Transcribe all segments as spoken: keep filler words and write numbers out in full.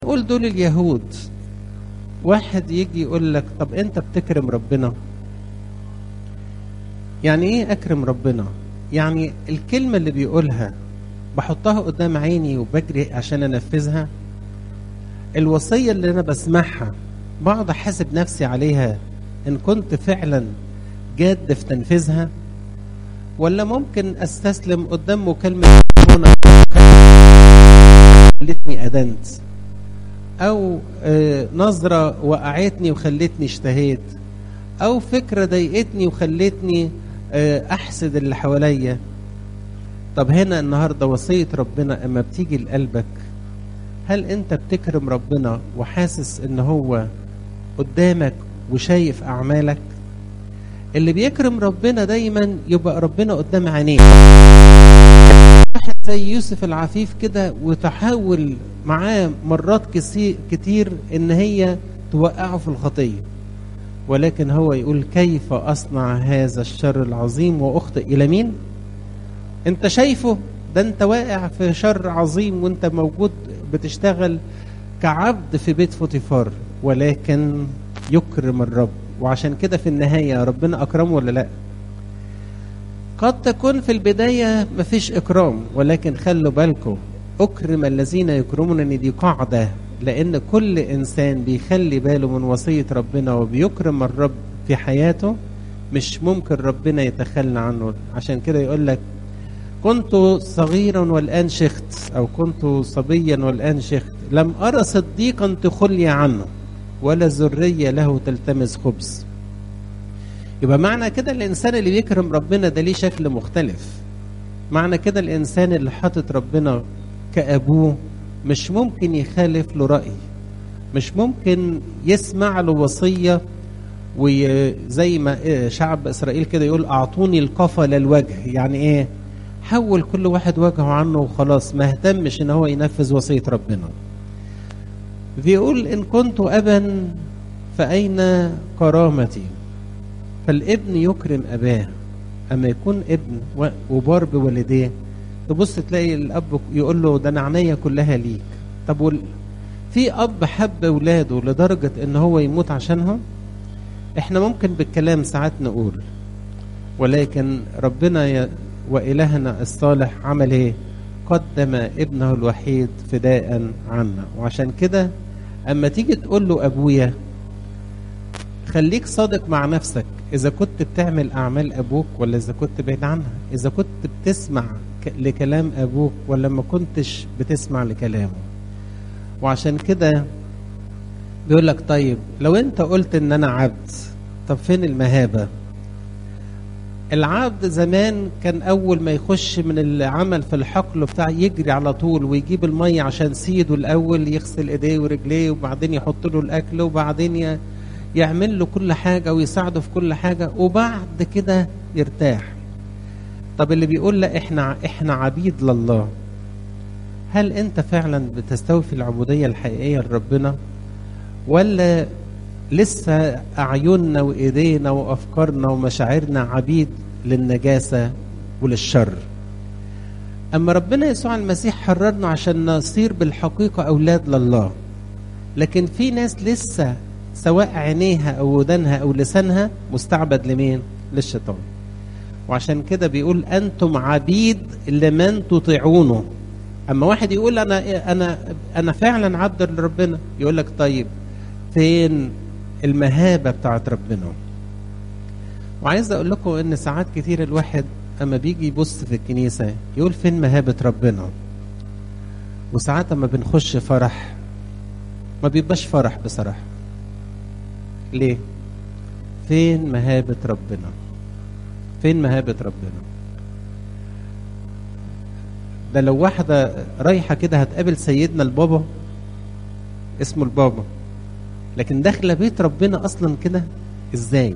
قول دول اليهود. واحد يجي يقول لك طب انت بتكرم ربنا؟ يعني ايه اكرم ربنا؟ يعني الكلمة اللي بيقولها بحطها قدام عيني وبجري عشان انفذها؟ الوصية اللي انا بسمعها بقعد احاسب نفسي عليها ان كنت فعلا جاد في تنفيذها، ولا ممكن استسلم قدام مكالمة خلتني ادنت، او آه نظرة وقعتني وخلتني اشتهيت، او فكرة ضايقتني وخلتني آه احسد اللي حواليا. طب هنا النهاردة وصية ربنا اما بتيجي لقلبك، هل انت بتكرم ربنا وحاسس ان هو قدامك وشايف اعمالك؟ اللي بيكرم ربنا دايما يبقى ربنا قدام عينيه. واحد زي يوسف العفيف كده وتحاول معاه مرات كتير ان هي توقعه في الخطية، ولكن هو يقول كيف اصنع هذا الشر العظيم واخطئ الى مين؟ انت شايفه ده انت واقع في شر عظيم وانت موجود بتشتغل كعبد في بيت فوتيفار، ولكن يكرم الرب. وعشان كده في النهاية ربنا أكرمه ولا لا؟ قد تكون في البداية مفيش إكرام، ولكن خلوا بالكم أكرم الذين يكرمون، دي قاعدة، لأن كل إنسان بيخلي باله من وصية ربنا وبيكرم الرب في حياته مش ممكن ربنا يتخلى عنه. عشان كده يقول لك كنت صغيرا والآن شخت، أو كنت صبيا والآن شخت، لم أرى صديقا تخلي عنه ولا ذرية له تلتمس خبز. يبقى معنى كده الإنسان اللي بيكرم ربنا ده ليه شكل مختلف. معنى كده الإنسان اللي حاطط ربنا كأبوه مش ممكن يخالف له رأي، مش ممكن يسمع له وصية، وزي ما شعب إسرائيل كده يقول أعطوني القفا للوجه. يعني إيه؟ حول كل واحد وجهه عنه وخلاص، ما اهتمش إن هو ينفذ وصية ربنا. بيقول إن كنت أبا فأين كرامتي؟ فالابن يكرم أباه. أما يكون ابن وبار بوالديه تبص تلاقي الأب يقول له ده أنا عينيا كلها ليك. طب وال... في أب حب أولاده لدرجة إن هو يموت عشانهم؟ إحنا ممكن بالكلام ساعات نقول، ولكن ربنا ي... وإلهنا الصالح عمل إيه؟ قدم ابنه الوحيد فداء عنا. وعشان كده أما تيجي تقول له أبويا، خليك صادق مع نفسك، إذا كنت بتعمل أعمال أبوك ولا إذا كنت بعيد عنها، إذا كنت بتسمع لكلام أبوك ولا ما كنتش بتسمع لكلامه. وعشان كده بيقول لك طيب لو أنت قلت إن أنا عبد، طب فين المهابة؟ العبد زمان كان أول ما يخش من العمل في الحقل بتاع يجري على طول ويجيب المية عشان سيده الأول، يغسل إيديه ورجليه وبعدين يحط له الأكل وبعدين يعمل له كل حاجة ويساعده في كل حاجة وبعد كده يرتاح. طب اللي بيقول لا إحنا إحنا عبيد لله، هل أنت فعلا بتستوفي العبودية الحقيقية لربنا، ولا لسه أعيننا وإيدينا وأفكارنا ومشاعرنا عبيد للنجاسة وللشر؟ أما ربنا يسوع المسيح حررنا عشان نصير بالحقيقة أولاد لله، لكن في ناس لسه سواء عينيها أو ودانها أو لسانها مستعبد لمين؟ للشيطان. وعشان كده بيقول أنتم عبيد لمن تطيعونه. أما واحد يقول أنا أنا أنا فعلا عبد لربنا، يقول لك طيب فين المهابة بتاعت ربنا؟ وعايز أقول لكم إن ساعات كتير الواحد أما بيجي يبص في الكنيسة يقول فين مهابة ربنا؟ وساعات أما بنخش فرح ما بيبقاش فرح بصراحة. ليه؟ فين مهابة ربنا؟ فين مهابة ربنا؟ ده لو واحدة رايحة كده هتقابل سيدنا البابا، اسمه البابا، لكن داخله بيت ربنا اصلا كده ازاي؟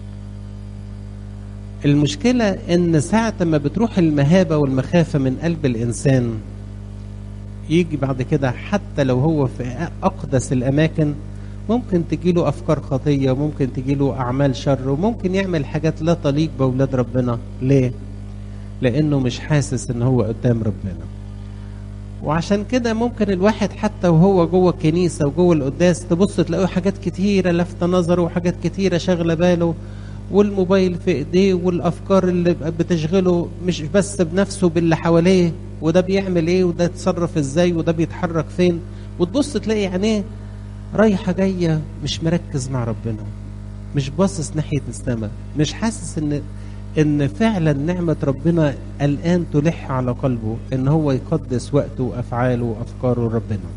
المشكله ان ساعه ما بتروح المهابه والمخافه من قلب الانسان، يجي بعد كده حتى لو هو في اقدس الاماكن ممكن تجيله افكار خطيه، وممكن تجيله اعمال شر، وممكن يعمل حاجات لا تليق باولاد ربنا. ليه؟ لانه مش حاسس ان هو قدام ربنا. وعشان كده ممكن الواحد حتى وهو جوه الكنيسة وجوه القداس تبص تلاقيه حاجات كتيرة لفت نظره وحاجات كتيرة شغلة باله، والموبايل في ايديه والافكار اللي بتشغله مش بس بنفسه باللي حواليه، وده بيعمل ايه وده يتصرف ازاي وده بيتحرك فين، وتبص تلاقي عينيه رايحة جاية، مش مركز مع ربنا، مش باصص ناحية السماء، مش حاسس ان ان فعلا نعمة ربنا الآن تلح على قلبه ان هو يقدس وقته وافعاله وافكاره لربنا.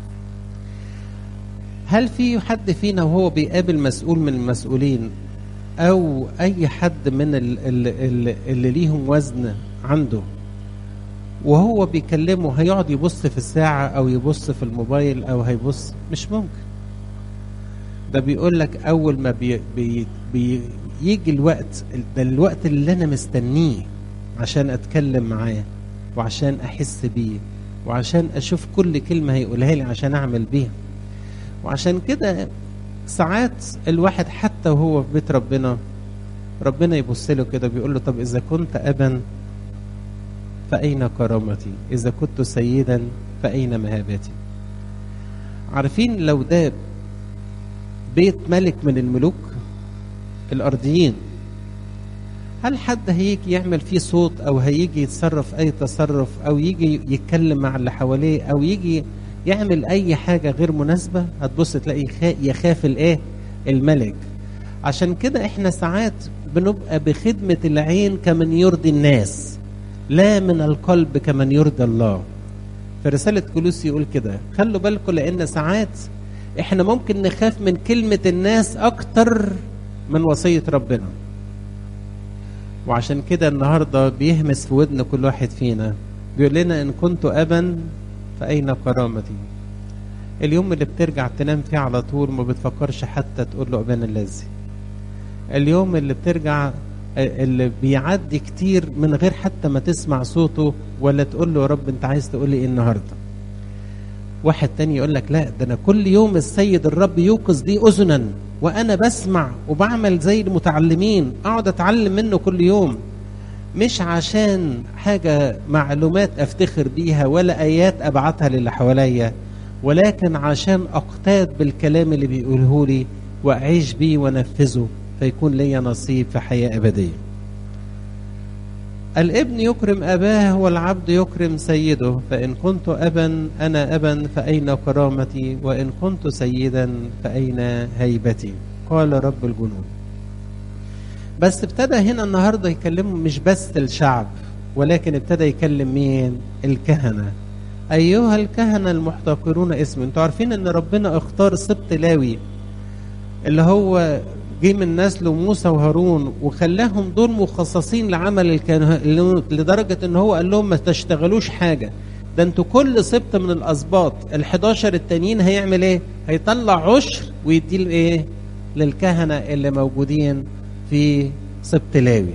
هل في حد فينا وهو بيقابل مسؤول من المسؤولين او اي حد من اللي, اللي ليهم وزن عنده وهو بيكلمه هيقعد يبص في الساعة او يبص في الموبايل او هيبص؟ مش ممكن. ده بيقول لك اول ما بي بي بي يجي الوقت، ده الوقت اللي انا مستنيه عشان اتكلم معاه وعشان احس بيه وعشان اشوف كل كلمة هيقولها لي عشان اعمل بيها. وعشان كده ساعات الواحد حتى وهو في بيت ربنا ربنا يبص له كده بيقول له طب اذا كنت ابا فاين كرامتي، اذا كنت سيدا فاين مهابتي. عارفين لو ده بيت ملك من الملوك الارضيين، هل حد هيجي يعمل فيه صوت او هيجي يتصرف اي تصرف او يجي يتكلم مع اللي حواليه او يجي يعمل اي حاجة غير مناسبة؟ هتبص تلاقي يخاف الايه الملك. عشان كده احنا ساعات بنبقى بخدمة العين كمن يرضي الناس لا من القلب كمن يرضي الله. في رسالة كولوسي يقول كده، خلوا بالكم لان ساعات احنا ممكن نخاف من كلمة الناس اكتر من وصية ربنا. وعشان كده النهاردة بيهمس في ودن كل واحد فينا بيقول لنا ان كنت ابا فأين كرامتي. اليوم اللي بترجع تنام فيه على طول ما بتفكرش حتى تقول له أبانا الذي. اليوم اللي بترجع اللي بيعدي كتير من غير حتى ما تسمع صوته ولا تقول له يا رب انت عايز تقول لي ايه النهارده. واحد تاني يقول لك لا ده انا كل يوم السيد الرب يوقظ لي اذنا وانا بسمع وبعمل زي المتعلمين، اقعد اتعلم منه كل يوم، مش عشان حاجة معلومات افتخر بيها ولا ايات ابعتها للي حواليا، ولكن عشان اقتاد بالكلام اللي بيقوله لي واعيش بيه ونفذه فيكون لي نصيب في حياة ابدية. الابن يكرم اباه والعبد يكرم سيده، فان كنت ابا انا ابا فاين كرامتي، وان كنت سيدا فاين هيبتي، قال رب الجنود. بس ابتدى هنا النهارده يكلموا مش بس الشعب، ولكن ابتدى يكلم مين؟ الكهنة. ايها الكهنة المحتقرون اسم. انتوا عارفين ان ربنا اختار سبط لاوي اللي هو جه من نسل موسى وهارون وخلاهم دول مخصصين لعمل الكهنوت، لدرجة ان هو قال لهم ما تشتغلوش حاجة، ده انتوا كل سبط من الاسباط الحداشر التانيين هيعمل ايه؟ هيطلع عشر ويديه لايه؟ للكهنة اللي موجودين في سبط لاوي.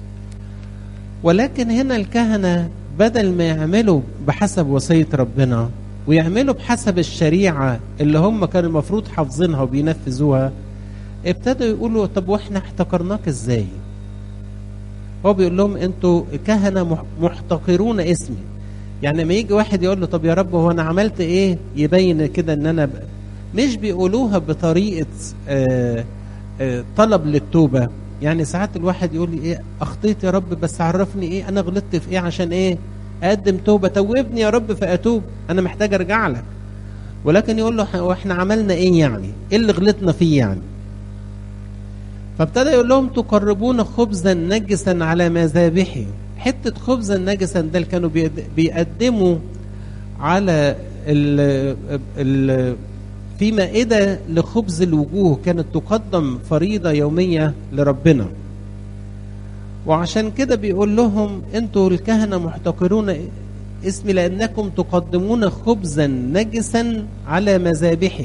ولكن هنا الكهنة بدل ما يعملوا بحسب وصية ربنا ويعملوا بحسب الشريعة اللي هم كانوا المفروض حافظينها وبينفذوها، ابتدوا يقولوا طب واحنا احتقرناك ازاي؟ هو بيقول لهم انتوا كهنة محتقرون اسمي. يعني ما يجي واحد يقول له طب يا رب هو انا عملت ايه يبين كده ان انا ب... مش بيقولوها بطريقة آآ آآ طلب للتوبة. يعني ساعات الواحد يقول لي ايه اخطيت يا رب بس عرفني ايه انا غلطت في ايه عشان ايه اقدم توبة، توبني يا رب فاتوب، انا محتاج ارجع لك. ولكن يقول له واحنا عملنا ايه يعني؟ ايه اللي غلطنا فيه يعني؟ فابتدى يقول لهم تقربون خبزا نجسا على مذابحي. حتة خبزا نجسا ده اللي كانوا بيقدموا على ال ال في مائدة لخبز الوجوه، كانت تقدم فريضة يومية لربنا. وعشان كده بيقول لهم انتوا الكهنة محتقرون اسمي لأنكم تقدمون خبزا نجسا على مذابحي.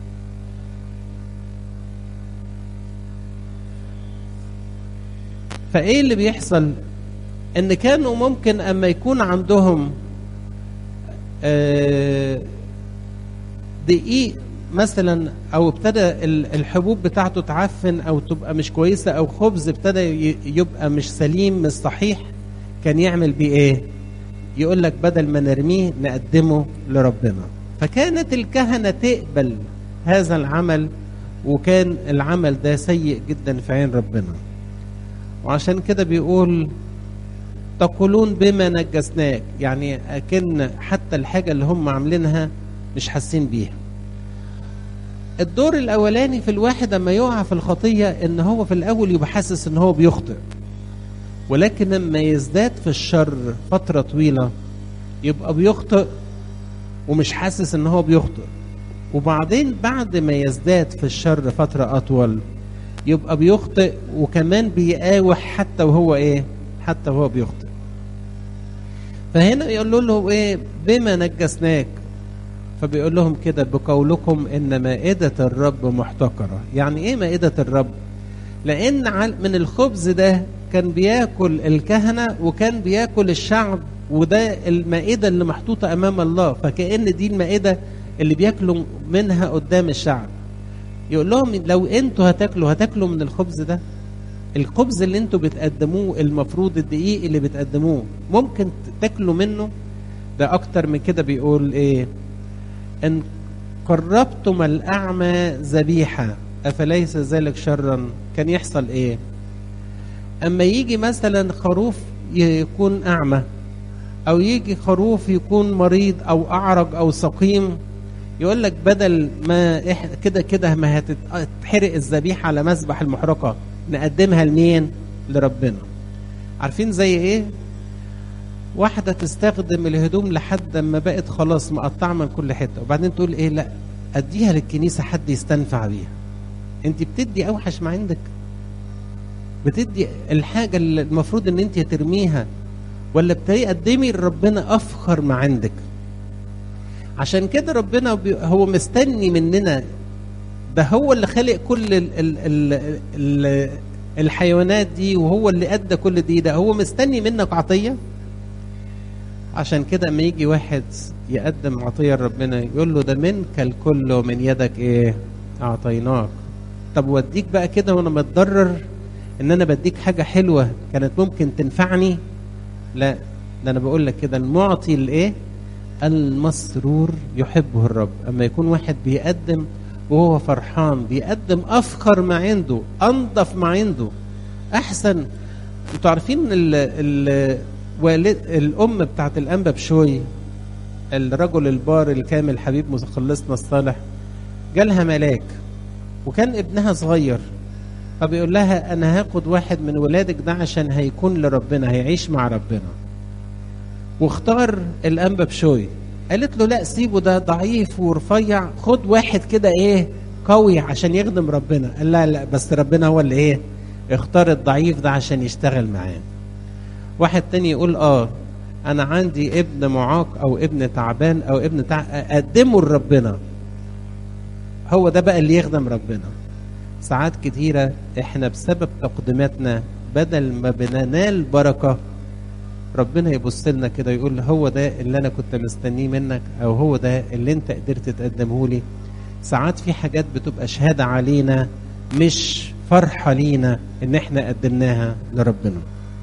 فايه اللي بيحصل؟ ان كانوا ممكن اما يكون عندهم دقيق مثلا او ابتدى الحبوب بتاعته تعفن او تبقى مش كويسة او خبز ابتدى يبقى مش سليم مش صحيح، كان يعمل بيه ايه؟ يقول لك بدل ما نرميه نقدمه لربنا. فكانت الكهنة تقبل هذا العمل، وكان العمل ده سيء جدا في عين ربنا. وعشان كده بيقول تقولون بما نجسناك، يعني أكن حتى الحاجة اللي هم عاملينها مش حاسين بيها. الدور الأولاني في الواحد لما يقع في الخطية إن هو في الأول يبقى حاسس إن هو بيخطئ، ولكن لما يزداد في الشر فترة طويلة يبقى بيخطئ ومش حاسس إن هو بيخطئ، وبعدين بعد ما يزداد في الشر فترة أطول يبقى بيخطئ وكمان بيقاوح حتى وهو إيه؟ حتى وهو بيخطئ. فهنا يقول له إيه؟ بما نجسناك. فبيقول لهم كده بقولكم إن مائدة الرب محتقرة. يعني إيه مائدة الرب؟ لأن من الخبز ده كان بياكل الكهنة وكان بياكل الشعب، وده المائدة اللي محطوطة أمام الله، فكأن دي المائدة اللي بياكلوا منها قدام الشعب. يقول لهم لو انتوا هتاكلوا هتاكلوا من الخبز ده، الخبز اللي انتوا بتقدموه المفروض الدقيق اللي بتقدموه ممكن تاكلوا منه. ده أكتر من كده بيقول إيه؟ إن قربتم الأعمى ذبيحة أفليس ذلك شرا. كان يحصل إيه؟ أما يجي مثلا خروف يكون أعمى، أو يجي خروف يكون مريض أو أعرج أو سقيم، يقول لك بدل ما كده كده ما هتتحرق الذبيحة على مذبح المحرقة نقدمها لمين؟ لربنا. عارفين زي إيه؟ واحدة تستخدم الهدوم لحد ما بقت خلاص مقطعة من كل حتة، وبعدين تقول إيه؟ لا أديها للكنيسة حد يستنفع بيها. أنت بتدي أوحش ما عندك، بتدي الحاجة اللي المفروض ان انت ترميها، ولا بتقدمي لربنا افخر ما عندك. عشان كده ربنا هو مستني مننا، ده هو اللي خلق كل ال ال ال ال الحيوانات دي، وهو اللي ادى كل دي، ده هو مستني منك عطية. عشان كده اما يجي واحد يقدم عطية لربنا يقول له ده منك الكل ومن يدك ايه اعطيناك. طب وديك بقى كده وانا متضرر ان انا بديك حاجة حلوة كانت ممكن تنفعني؟ لا، ده انا بقول لك كده المعطي الايه المسرور يحبه الرب. اما يكون واحد بيقدم وهو فرحان، بيقدم افخر ما عنده، انضف ما عنده، احسن. انتوا عارفين ال ال والد الام بتاعت الانبا بشوي، الرجل البار الكامل حبيب مخلصنا الصالح، جالها ملاك وكان ابنها صغير، فبيقول لها انا هاخد واحد من ولادك ده عشان هيكون لربنا، هيعيش مع ربنا. واختار الانبا بشوي. قالت له لا سيبه، ده ضعيف ورفيع، خد واحد كده ايه قوي عشان يخدم ربنا. قال لا لا بس ربنا هو اللي ايه اختار الضعيف ده عشان يشتغل معاه. واحد تاني يقول اه انا عندي ابن معاق او ابن تعبان او ابن تع... اقدمه لربنا، هو ده بقى اللي يخدم ربنا. ساعات كتيرة احنا بسبب تقديماتنا بدل ما بننال بركة ربنا يبص لنا كده يقول هو ده اللي انا كنت مستنيه منك، او هو ده اللي انت قدرت تقدمه لي. ساعات في حاجات بتبقى شهادة علينا مش فرحة لينا ان احنا قدمناها لربنا.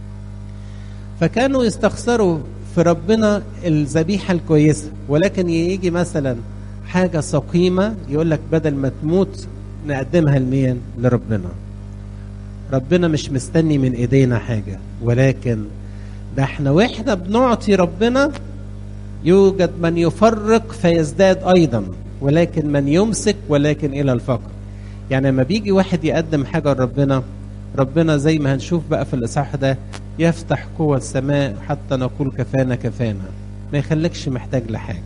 فكانوا يستخسروا في ربنا الذبيحة الكويسة، ولكن يجي مثلا حاجة سقيمة يقول لك بدل ما تموت نقدمها لمين؟ لربنا. ربنا مش مستني من ايدينا حاجة، ولكن ده احنا واحنا بنعطي ربنا يوجد من يفرق فيزداد ايضا، ولكن من يمسك ولكن الى الفقر. يعني لما بيجي واحد يقدم حاجة لربنا، ربنا زي ما هنشوف بقى في الإصحاح ده يفتح قوى السماء حتى نقول كفانا كفانا، ما يخليكش محتاج لحاجة.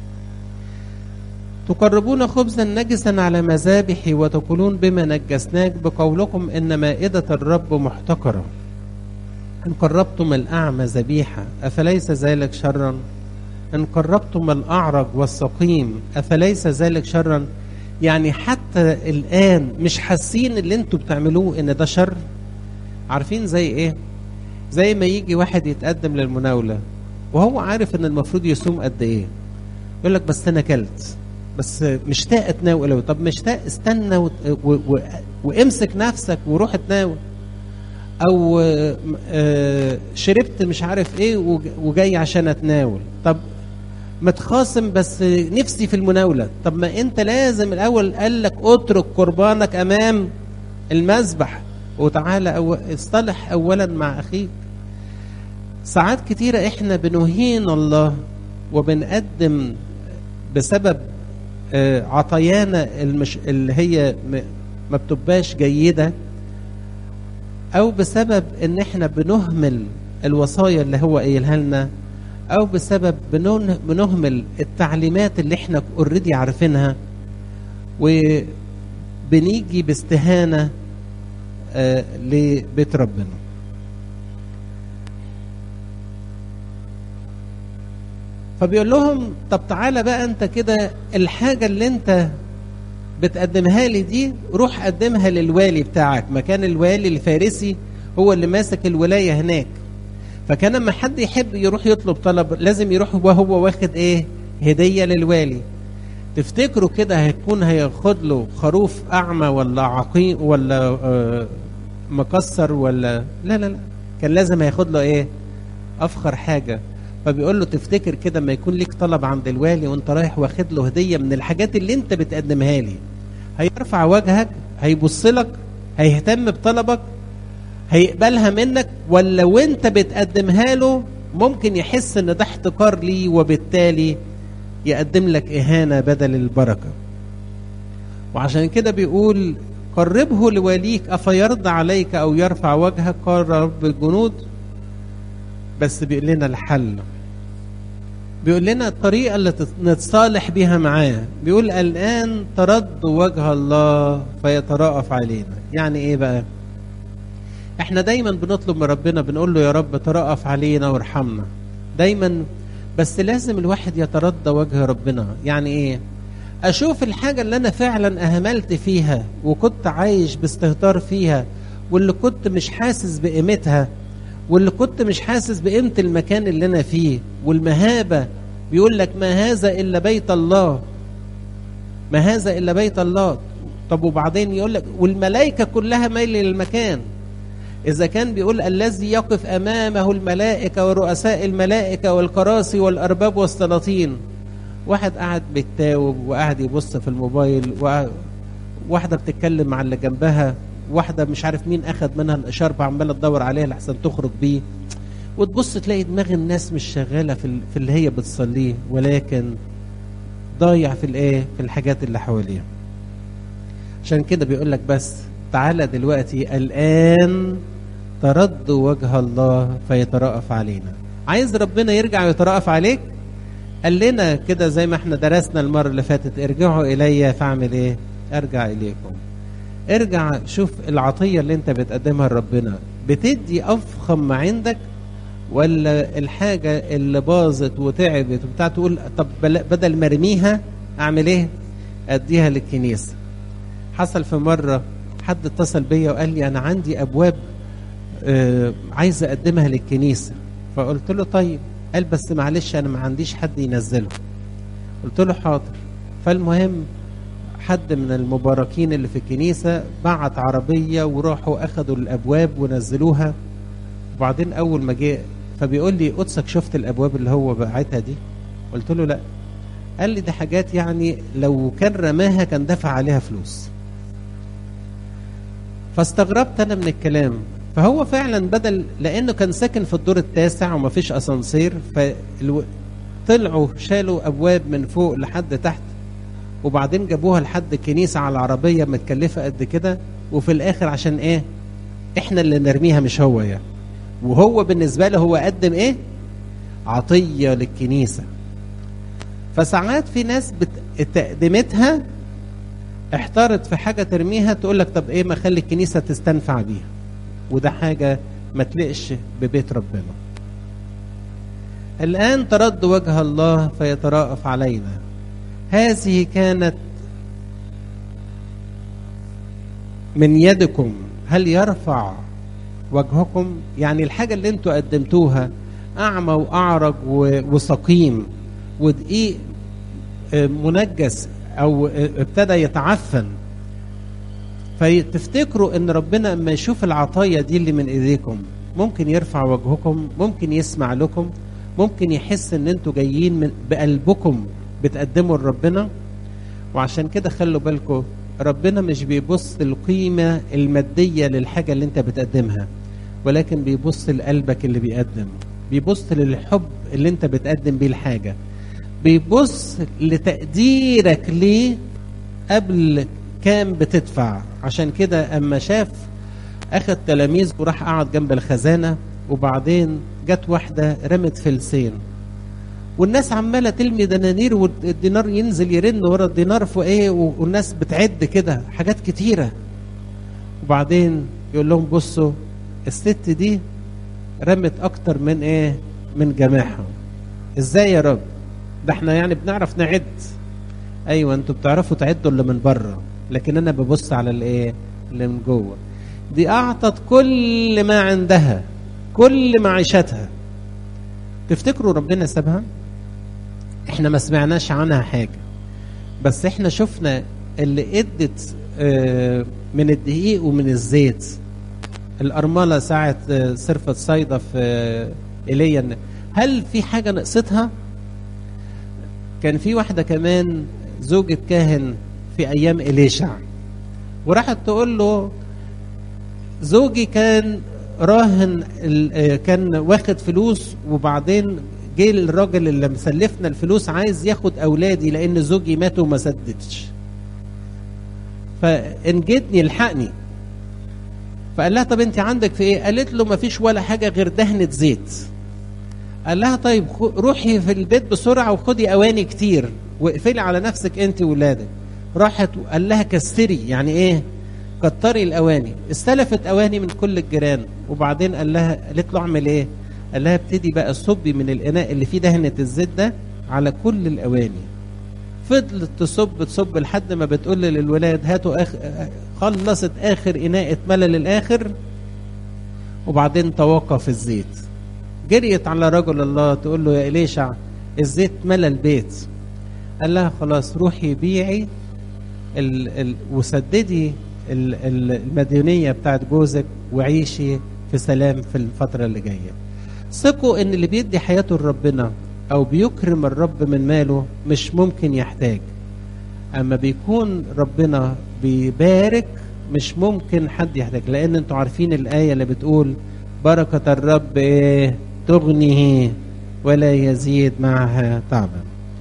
تقربون خبزا نجسا على مذابحي وتقولون بما نجسناك بقولكم إن مائدة الرب محتقرة. إن قربتم الأعمى ذبيحة أفليس ذلك شرا؟ إن قربتم الأعرج والسقيم أفليس ذلك شرا؟ يعني حتى الآن مش حاسين اللي انتوا بتعملوه إن ده شر؟ عارفين زي إيه؟ زي ما يجي واحد يتقدم للمناولة وهو عارف إن المفروض يصوم قد إيه، يقول لك بس أنا كلت بس مشتاق اتناول. طب مشتاق استنى و... و... و... وامسك نفسك وروح اتناول. او آه شربت مش عارف ايه وجاي عشان اتناول. طب متخاصم بس نفسي في المناولة. طب ما انت لازم الاول قال لك اترك قربانك امام المذبح وتعالى أو اصطلح اولا مع اخيك. ساعات كتيرة احنا بنهين الله وبنقدم بسبب آه عطايانا المش... اللي هي ما بتبقاش جيدة، او بسبب ان احنا بنهمل الوصايا اللي هو قايلها لنا، او بسبب بنهمل التعليمات اللي احنا اوريدي عارفينها، وبنيجي باستهانة آه لبيت ربنا. فبيقول لهم طب تعالى بقى انت كده الحاجة اللي انت بتقدمها لي دي روح قدمها للوالي بتاعك. مكان الوالي الفارسي هو اللي ماسك الولاية هناك، فكان لما حد يحب يروح يطلب طلب لازم يروح وهو واخد ايه؟ هدية للوالي. تفتكروا كده هيكون هياخد له خروف اعمى ولا عقيم ولا آه مكسر ولا لا لا لا، كان لازم هياخد له ايه؟ افخر حاجة. فبيقول له تفتكر كده ما يكون ليك طلب عند الوالي وانت رايح واخد له هدية من الحاجات اللي انت بتقدمها لي، هيرفع وجهك؟ هيبص لك؟ هيهتم بطلبك؟ هيقبلها منك؟ ولا وانت بتقدمها له ممكن يحس ان ده احتقار ليه وبالتالي يقدم لك اهانة بدل البركة؟ وعشان كده بيقول قربه لواليك افيرضى عليك او يرفع وجهك. قال رب الجنود. بس بيقول لنا الحل، بيقول لنا الطريقة اللي نتصالح بيها معاه. بيقول الآن ترد وجه الله فيترأف علينا. يعني ايه بقى؟ احنا دايما بنطلب من ربنا بنقول له يا رب ترأف علينا وارحمنا دايما، بس لازم الواحد يتردى وجه ربنا. يعني ايه؟ اشوف الحاجة اللي انا فعلا اهملت فيها وكنت عايش باستهتار فيها، واللي كنت مش حاسس بقيمتها، واللي كنت مش حاسس بقيمة المكان اللي انا فيه والمهابة. بيقول لك ما هذا الا بيت الله، ما هذا الا بيت الله. طب وبعدين يقول لك والملائكة كلها مايلة للمكان. إذا كان بيقول الذي يقف أمامه الملائكة ورؤساء الملائكة والكراسي والأرباب والسلاطين، واحد قاعد بيتاوب وقاعد يبص في الموبايل، واحدة بتتكلم مع اللي جنبها، واحدة مش عارف مين أخد منها الإشارة عمالة تدور عليها لحسن تخرج بيه، وتبص تلاقي دماغ الناس مش شغالة في في اللي هي بتصليه، ولكن ضايع في الإيه؟ في الحاجات اللي حواليه. عشان كده بيقول لك بس تعالى دلوقتي الآن ترد وجه الله فيترأف علينا. عايز ربنا يرجع يترأف عليك؟ قال لنا كده زي ما احنا درسنا المرة اللي فاتت ارجعوا إلي فاعمل ايه؟ ارجع إليكم. ارجع شوف العطية اللي انت بتقدمها لربنا بتدي أفخم ما عندك، ولا الحاجة اللي باظت وتعبت وبتاع تقول طب بدل ما ارميها اعمل ايه؟ اديها للكنيسة. حصل في مرة حد اتصل بيا وقال لي انا عندي ابواب آه عايز اقدمها للكنيسة. فقلت له طيب. قال بس معلش انا ما عنديش حد ينزله. قلت له حاضر. فالمهم حد من المباركين اللي في الكنيسة بعت عربية وراحوا اخدوا الابواب ونزلوها. وبعدين اول ما جه فبيقول لي قدسك شفت الابواب اللي هو باعتها دي؟ قلت له لا. قال لي دي حاجات يعني لو كان رماها كان دفع عليها فلوس. فاستغربت انا من الكلام. فهو فعلا بدل، لانه كان ساكن في الدور التاسع وما فيش اسانسير، فطلعوا شالوا ابواب من فوق لحد تحت، وبعدين جابوها لحد الكنيسة على العربية متكلفة قد كده، وفي الاخر عشان ايه؟ احنا اللي نرميها مش هو يعني. وهو بالنسبة له هو قدم ايه؟ عطية للكنيسة. فساعات في ناس تقدمتها احتارت في حاجة ترميها، تقول لك طب ايه ما خلي الكنيسة تستنفع بيها، وده حاجة ما تلقش ببيت ربنا. الآن ترد وجه الله فيترأف علينا. هذه كانت من يدكم، هل يرفع وجهكم؟ يعني الحاجة اللي انتوا قدمتوها أعمى وأعرج وسقيم ودقيق منجس أو ابتدى يتعفن، فتفتكروا ان ربنا اما يشوف العطايا دي اللي من ايديكم ممكن يرفع وجهكم، ممكن يسمع لكم، ممكن يحس ان انتوا جايين من بقلبكم بتقدموا لربنا. وعشان كده خلوا بالكم، ربنا مش بيبص القيمة المادية للحاجة اللي انت بتقدمها، ولكن بيبص لقلبك اللي بيقدم، بيبص للحب اللي انت بتقدم بيه الحاجة، بيبص لتقديرك ليه قبل كام بتدفع. عشان كده اما شاف اخذ تلاميذ وراح قعد جنب الخزانة، وبعدين جت واحدة رمت فلسين، والناس عمالة تلمي دنانير، والدينار ينزل يرن ورا الدينار في ايه، والناس بتعد كده حاجات كتيرة. وبعدين يقول لهم بصوا الست دي رمت اكتر من ايه، من جماحهم. ازاي يا رب؟ ده احنا يعني بنعرف نعد. ايوه انتوا بتعرفوا تعدوا اللي من بره، لكن انا ببص على الايه، اللي من جوه. دي اعطت كل ما عندها، كل معيشتها. تفتكروا ربنا سابها؟ احنا ما سمعناش عنها حاجة، بس احنا شفنا اللي ادت من الدقيق ومن الزيت. الأرملة ساعة صرفت صيدة في إيليا، هل في حاجة نقصتها؟ كان في واحدة كمان زوجة كاهن في أيام إليشع، وراحت تقول له زوجي كان راهن، كان واخد فلوس، وبعدين جه الراجل اللي مسلفنا الفلوس عايز ياخد أولادي لأن زوجي مات وما سددش، فانجدني الحقني. فقال لها طب انت عندك في ايه؟ قالت له ما فيش ولا حاجة غير دهنة زيت. قال لها طيب روحي في البيت بسرعة وخدي أواني كتير واقفلي على نفسك انت وولادك. راحت وقال لها كسري، يعني ايه؟ كتري الأواني. استلفت أواني من كل الجيران، وبعدين قال لها، قالت له اعمل ايه؟ قال لها ابتدي بقى صبي من الإناء اللي فيه دهنة الزيت ده على كل الأواني. فضلت تصب تصب لحد ما بتقول للولاد هاتوا آخر، خلصت آخر إناء اتملى للآخر، وبعدين توقف الزيت. جريت على رجل الله تقول له يا إليشع الزيت ملى البيت. قال لها خلاص روحي بيعي ال ال وسددي ال ال المديونية بتاعت جوزك وعيشي في سلام في الفترة اللي جاية. ثقوا ان اللي بيدي حياته لربنا او بيكرم الرب من ماله مش ممكن يحتاج، اما بيكون ربنا بيبارك مش ممكن حد يحتاج. لان انتوا عارفين الآية اللي بتقول بركة الرب ايه تغنيه ولا يزيد معها تعبا.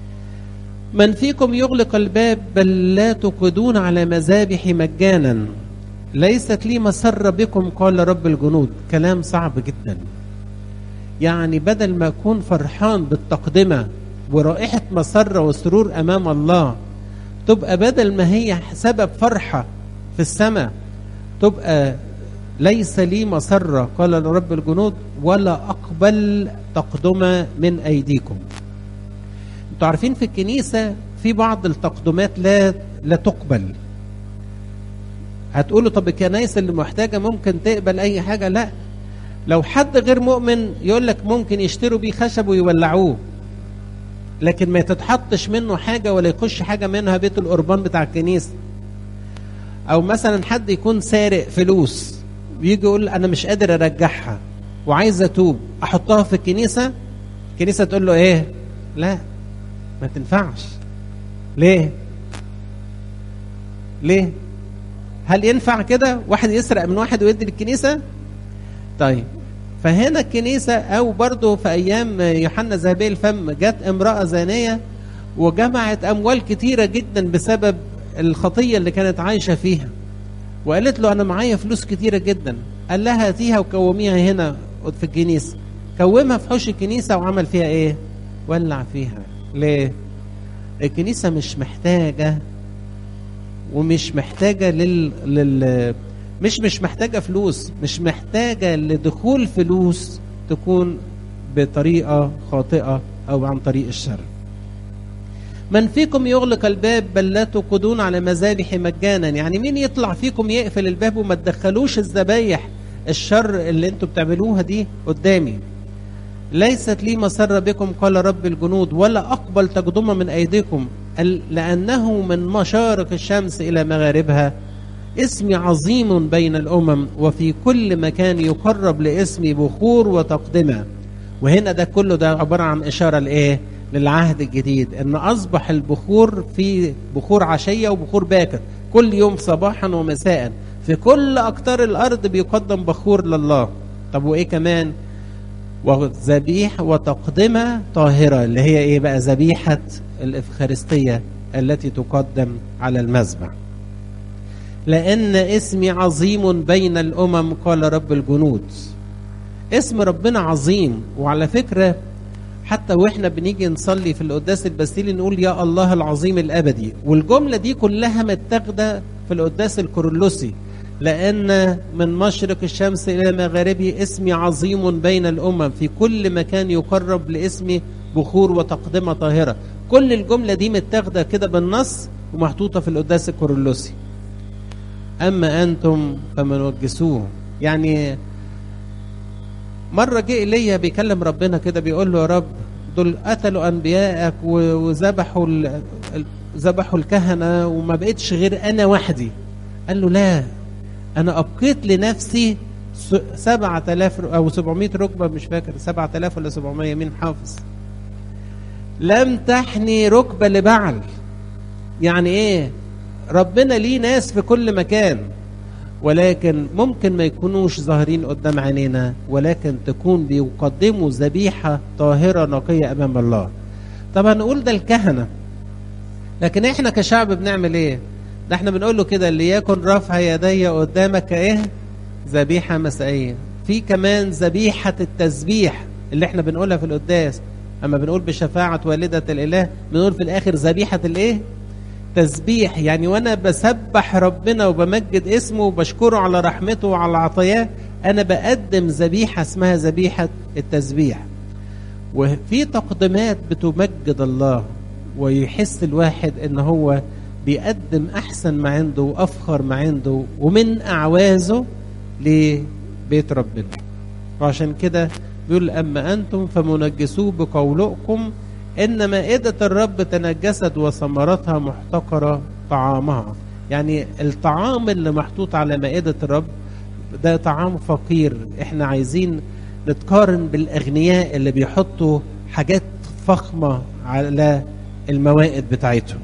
من فيكم يغلق الباب بل لا تقودون على مذابح مجانا، ليست لي مسر بكم قال رب الجنود. كلام صعب جدا، يعني بدل ما أكون فرحان بالتقدمة ورائحة مسرة وسرور أمام الله، تبقى بدل ما هي سبب فرحة في السماء تبقى ليس لي مسرة قال رب الجنود ولا أقبل تقدمة من أيديكم. انتوا عارفين في الكنيسة في بعض التقدمات لا لا تقبل. هتقولوا طب الكنائس اللي محتاجة ممكن تقبل أي حاجة؟ لا، لو حد غير مؤمن يقول لك ممكن يشتروا بيه خشب ويولعوه، لكن ما تتحطش منه حاجة ولا يخش حاجة منها بيت القربان بتاع الكنيسة. أو مثلا حد يكون سارق فلوس ويجي يقول أنا مش قادر أرجعها وعايز أتوب، أحطها في الكنيسة. الكنيسة تقول له إيه؟ لا ما تنفعش. ليه؟ ليه؟ هل ينفع كده واحد يسرق من واحد ويدي للكنيسة؟ طيب فهنا الكنيسة، أو برضو في أيام يوحنا ذهبي الفم جت امرأة زانية وجمعت أموال كتيرة جدا بسبب الخطية اللي كانت عايشة فيها، وقالت له أنا معايا فلوس كتيرة جدا. قال لها هاتيها وكوميها هنا في الكنيسة. كومها في حوش الكنيسة وعمل فيها إيه؟ ولع فيها. ليه؟ الكنيسة مش محتاجة، ومش محتاجة لل... لل... مش مش محتاجة فلوس، مش محتاجة لدخول فلوس تكون بطريقة خاطئة أو عن طريق الشر. من فيكم يغلق الباب بل لا تقودون على مذابح مجانا، يعني مين يطلع فيكم يقفل الباب وما تدخلوش الذبايح الشر اللي انتوا بتعملوها دي قدامي. ليست لي مسر بكم قال رب الجنود ولا أقبل تقدمة من أيديكم، لأنه من مشارق الشمس إلى مغاربها اسمي عظيم بين الأمم وفي كل مكان يقرب لاسمي بخور وتقدمة. وهنا ده كله ده عبارة عن إشارة لإيه؟ للعهد الجديد، إن أصبح البخور في بخور عشية وبخور باكر، كل يوم صباحا ومساء في كل أقطار الأرض بيقدم بخور لله. طب وإيه كمان؟ وذبيح وتقدمة طاهرة، اللي هي إيه بقى؟ ذبيحة الإفخارستية التي تقدم على المذبح. لأن اسمي عظيم بين الأمم قال رب الجنود. اسم ربنا عظيم. وعلى فكرة حتى وإحنا بنيجي نصلي في القداس البسيلي نقول يا الله العظيم الأبدي، والجملة دي كلها متاخدة في القداس الكورولوسي، لأن من مشرق الشمس إلى مغاربه اسمي عظيم بين الأمم في كل مكان يقرب لاسمي بخور وتقدمة طاهرة. كل الجملة دي متاخدة كده بالنص ومحطوطة في القداس الكورولوسي. أما أنتم فمن وجسوه. يعني مرة جه إيليا بيكلم ربنا كده بيقول له يا رب دول قتلوا أنبيائك وذبحوا ذبحوا الكهنة وما بقتش غير أنا وحدي. قال له لا، أنا أبقيت لنفسي سبعة آلاف أو سبعمائة ركبة، مش فاكر سبعة آلاف ولا سبعمائة، مين حافظ؟ لم تحني ركبة لبعل. يعني إيه؟ ربنا ليه ناس في كل مكان، ولكن ممكن ما يكونوش ظاهرين قدام عينينا، ولكن تكون بيقدموا ذبيحة طاهرة نقية أمام الله. طب هنقول ده الكهنة، لكن احنا كشعب بنعمل ايه؟ ده احنا بنقول له كده ليكن رفع يدي قدامك ايه؟ ذبيحة مسائية. في كمان ذبيحة التسبيح اللي احنا بنقولها في القداس، اما بنقول بشفاعة والدة الإله بنقول في الآخر ذبيحة الايه؟ تسبيح. يعني وانا بسبح ربنا وبمجد اسمه وبشكره على رحمته وعلى عطاياه، انا بقدم ذبيحة اسمها ذبيحة التسبيح. وفي تقدمات بتمجد الله ويحس الواحد ان هو بيقدم احسن ما عنده وافخر ما عنده ومن اعوازه لبيت ربنا. وعشان كده بيقول اما انتم فمنجسوه بقولكم ان مائدة الرب تنجست وثمرتها محتقرة طعامها. يعني الطعام اللي محطوط على مائدة الرب ده طعام فقير. احنا عايزين نتقارن بالاغنياء اللي بيحطوا حاجات فخمة على الموائد بتاعتهم.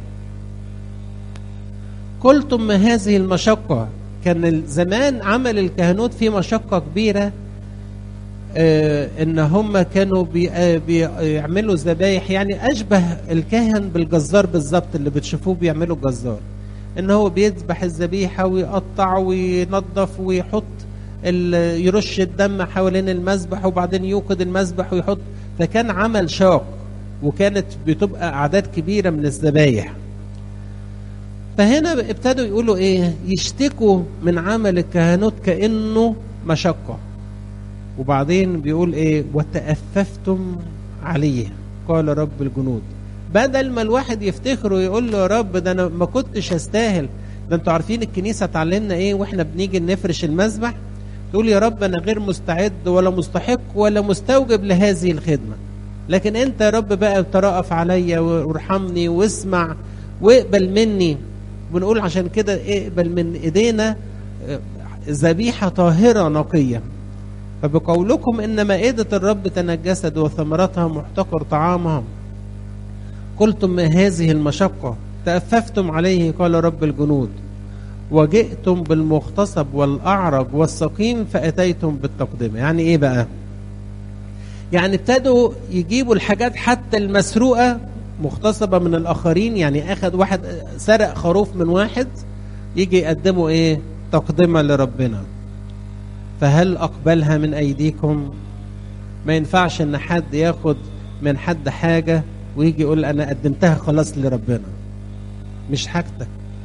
قلتم ما هذه المشقة. كان زمان عمل الكهنوت في مشقة كبيرة، آه ان هم كانوا بي آه بيعملوا ذبايح. يعني اشبه الكاهن بالجزار بالظبط اللي بتشوفوه بيعملوا الجزار، ان هو بيذبح الذبيحة ويقطع وينظف ويحط يرش الدم حوالين المذبح وبعدين يوقد المذبح ويحط. فكان عمل شاق، وكانت بتبقى اعداد كبيرة من الذبايح. فهنا ابتدوا يقولوا ايه؟ يشتكوا من عمل الكهنوت كأنه مشقة. وبعدين بيقول ايه؟ وتأففتم عليه قال رب الجنود. بدل ما الواحد يفتخر ويقول له يا رب ده انا ما كنتش استاهل، ده انتوا عارفين الكنيسة تعلمنا ايه واحنا بنيجي نفرش المذبح؟ تقول يا رب انا غير مستعد ولا مستحق ولا مستوجب لهذه الخدمة، لكن انت يا رب بقى ترأف عليا وارحمني واسمع واقبل مني. بنقول عشان كده اقبل من ايدينا ذبيحة طاهرة نقية. فبقولكم ان مائدة الرب تنجست وثمرتها محتقر طعامها. قلتم ما هذه المشقة تأففتم عليه قال رب الجنود. وجئتم بالمغتصب والأعرج والسقيم فأتيتم بالتقدمة. يعني ايه بقى؟ يعني ابتدوا يجيبوا الحاجات حتى المسروقة مغتصبة من الآخرين. يعني أخذ واحد سرق خروف من واحد يجي يقدموا إيه؟ تقدمة لربنا. فهل أقبلها من أيديكم؟ ما ينفعش إن حد ياخد من حد حاجة ويجي يقول أنا قدمتها خلاص لربنا، مش حاجتك.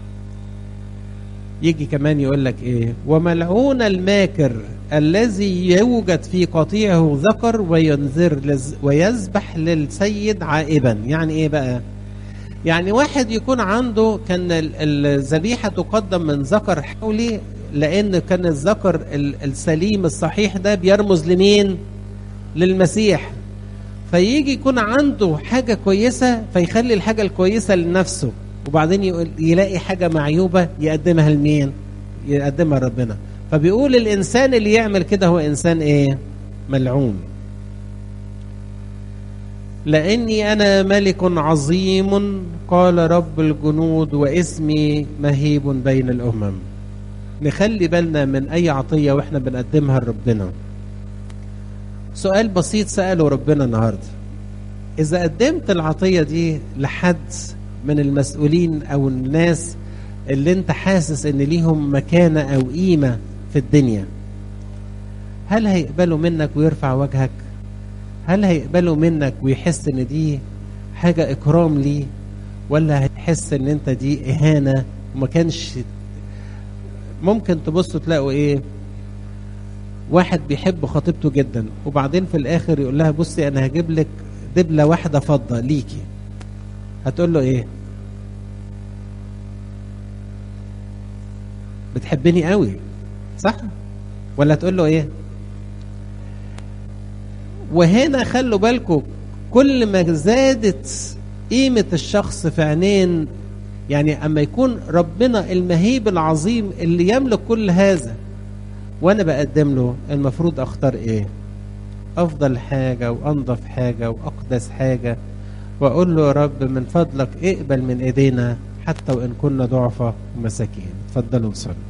يجي كمان يقول لك إيه؟ وملعون الماكر الذي يوجد في قطيعه ذكر وينذر ويذبح للسيد عائبا. يعني ايه بقى؟ يعني واحد يكون عنده كان الذبيحة تقدم من ذكر حولي، لان كان الذكر السليم الصحيح ده بيرمز لمين؟ للمسيح. فيجي يكون عنده حاجة كويسة فيخلي الحاجة الكويسة لنفسه، وبعدين يلاقي حاجة معيوبة يقدمها لمين؟ يقدمها ربنا. فبيقول الإنسان اللي يعمل كده هو إنسان إيه؟ ملعون. لأني أنا ملك عظيم قال رب الجنود واسمي مهيب بين الأمم. نخلي بالنا من أي عطية وإحنا بنقدمها لربنا. سؤال بسيط سأله ربنا النهاردة: إذا قدمت العطية دي لحد من المسؤولين أو الناس اللي انت حاسس ان ليهم مكانة او قيمة في الدنيا، هل هيقبلوا منك ويرفع وجهك؟ هل هيقبلوا منك ويحس ان دي حاجة اكرام ليه، ولا هيحس ان انت دي اهانة وما كانش؟ ممكن تبصوا تلاقوا ايه، واحد بيحب خطيبته جدا وبعدين في الاخر يقول لها بصي انا هجيب لك دبلة واحدة فضة ليكي، هتقول له ايه؟ بتحبني قوي صح؟ ولا تقول له ايه؟ وهنا خلوا بالكم، كل ما زادت قيمة الشخص في عينين، يعني اما يكون ربنا المهيب العظيم اللي يملك كل هذا وانا بقدم له، المفروض اختار ايه؟ افضل حاجة وانضف حاجة واقدس حاجة، واقول له يا رب من فضلك اقبل من ايدينا حتى وان كنا ضعفة ومساكين. اتفضلوا بسرعة.